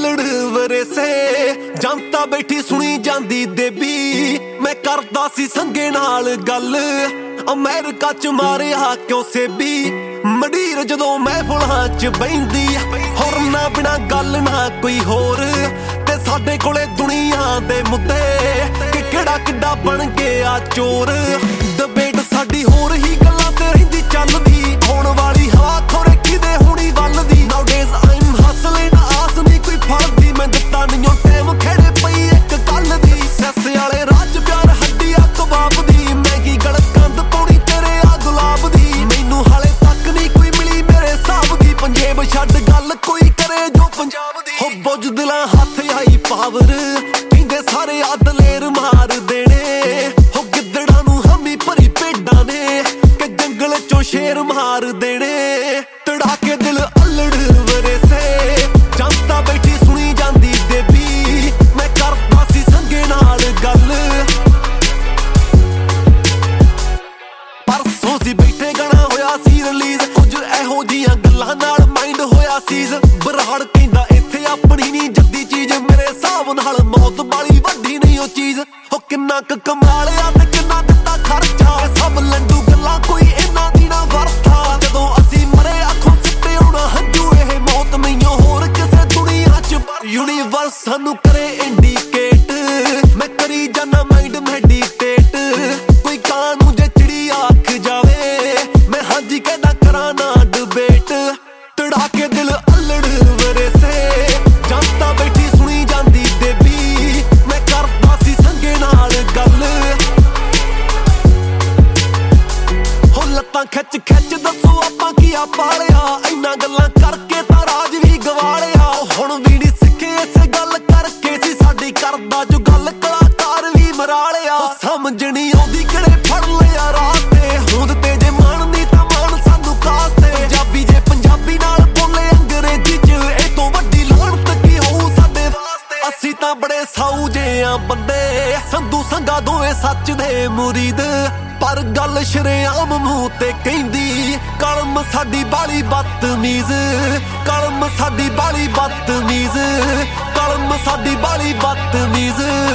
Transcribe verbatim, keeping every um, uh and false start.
अल्लड़ वरेसे जनता बैठी सुनी जांदी देबी मैं करदा सी संगे नाल गल अमेरिका च मारिया क्यों सेबी मंडीर जदों महफिलां च बहिंदी होर ना बिना गल ना कोई होर ते साडे कोले दुनिया दे मुद्दे कि केड़ा किड्डा बन गया चोर डिबेट साडी होर ही गल्लां ते रहिंदी चलदी होण वाली हवा खोरे किदे हुणी वलदी नाउडेज आई एम हसलिंग आस नहीं कोई फड़दी मैं दित्ता नहीं टाइम खेड़े पई एक गल दी सैसे वाले राज प्यार हड्डिया कबाब दी मैगी गल कंद पौड़ी तेरे आ गुलाब दी मैनू हाले तक नहीं कोई मिली मेरे हिसाब दी पंजेब छड्ड गल कोई करे जो पंजाब दी हो बुझ दिलां हथ आई पावर कहंदे सारे आ दलेर मार देने हो गिद्दड़ां नू हमी भरी भेडां ने कि जंगल चों शेर मार देने तड़ा के दिल अल्लड़ वरेसे जनता बैठी सुनी जांदी देबी मैं करदा सी संगे नाल गल परसों सी बैठे गाना होया सी रिलीज कुछ एहो जिहियां गल्लां नाल माइंड होया सीज बराड़ कहंदा इत्थे अपनी नहीं जद्दी चीज मेरे हिसाब नाल मौत वाली वड्डी नहीं ओ चीज हो किन्ना क कमा लिया ते किन्ना दित्ता खर्चा सब लंडू गल्लां कोई इन्ना दी ना वरता जदों असीं मरे अखों सिੱਟੇ आउणा हंजू ਇਹ मौत नहीं होर किसे दुनिया च यूनिवर्स सानू करे इंडिकेट मैं करी जाना माइंड मैडिटेट कोई कानू जे चिड़ी आख जावे मैं हाजी कहदा करा ना डिबेट तड़ा के दिल अल्लड़ वरेसे जनता बैठी सुनी जांदी देबी मैं करदा सी संगे नाल गल हो लत्तां खिच खिच दसो आपां की आ पालिया इन्ना गल्लां करके तां राज भी गवा लिया हुण भी नहीं सिक्खे इसे गल करके सी साडी करदा जो गल कलाकार भी मरा लिया समझ नहीं आउंदी किहड़े फड़ लिया रास्ते होंद ते जे मानदी तां मान सानू कास्ते पंजाबी जे पंजाबी नाल बोले अंग्रेजी च ए तो वड्डी लानत की होऊ साडे वास्ते असीं तां बड़े साऊ जे आ बंदे संधू संगा दोवें सच दे मुरीद पर गल शरेआम मूंह ते कहंदी कलम साडी बाली बदतमीज कलम साडी बाली बदतमीज कलम साडी बाली बदतमीज